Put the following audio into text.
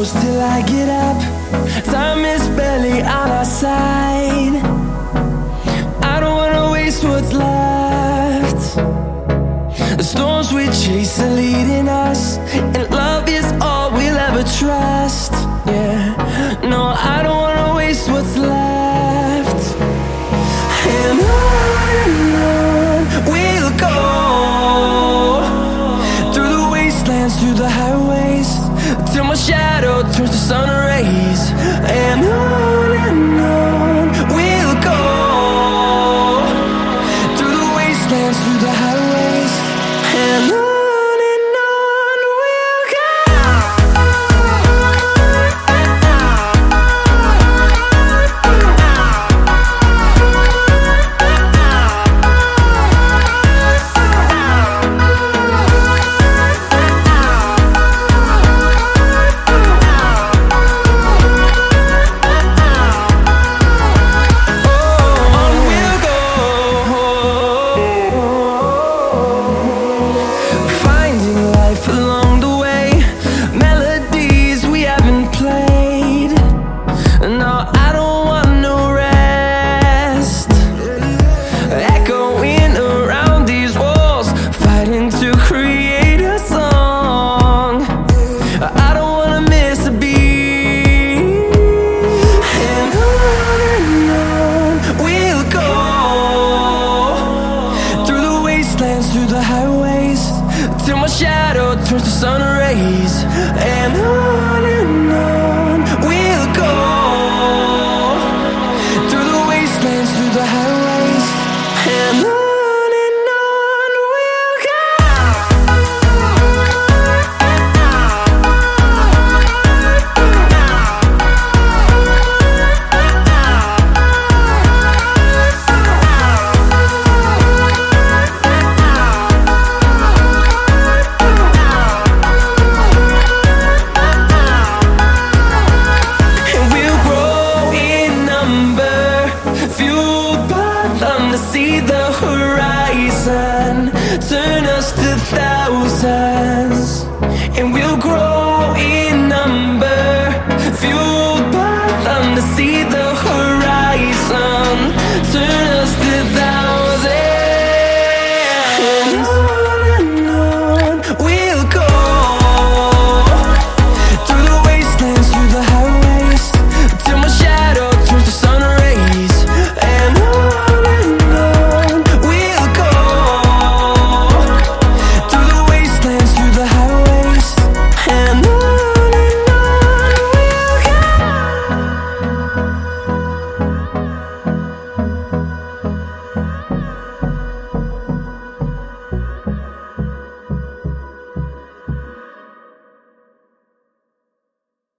close till I get up. Time is barely on our side. I don't wanna waste what's left. The storms we chase are leading us, and love is all we'll ever trust. Yeah, no, I don't wanna waste what's left. And on we'll go, through the wastelands, through the highways, till my shadow turns to sun